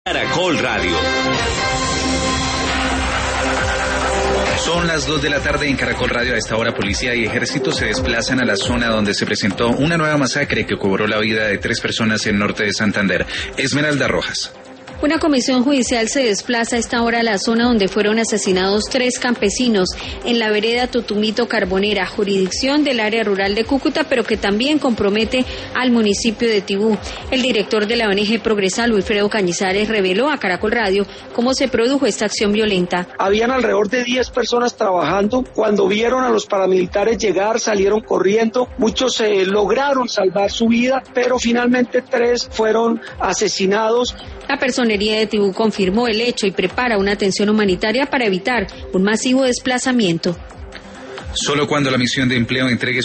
Caracol Radio. Son las 2 de la tarde en Caracol Radio. A esta hora, policía y ejército se desplazan a la zona donde se presentó una nueva masacre que cobró la vida de 3 personas en norte de Santander. Esmeralda Rojas. Una comisión judicial se desplaza a esta hora a la zona donde fueron asesinados 3 campesinos en la vereda Totumito Carbonera, jurisdicción del área rural de Cúcuta, pero que también compromete al municipio de Tibú. El director de la ONG Progresal, Wilfredo Cañizares, reveló a Caracol Radio cómo se produjo esta acción violenta. Habían alrededor de 10 personas trabajando. Cuando vieron a los paramilitares llegar, salieron corriendo. Muchos lograron salvar su vida, pero finalmente 3 fueron asesinados. La Personería de Tibú confirmó el hecho y prepara una atención humanitaria para evitar un masivo desplazamiento. Solo cuando la misión de empleo entregue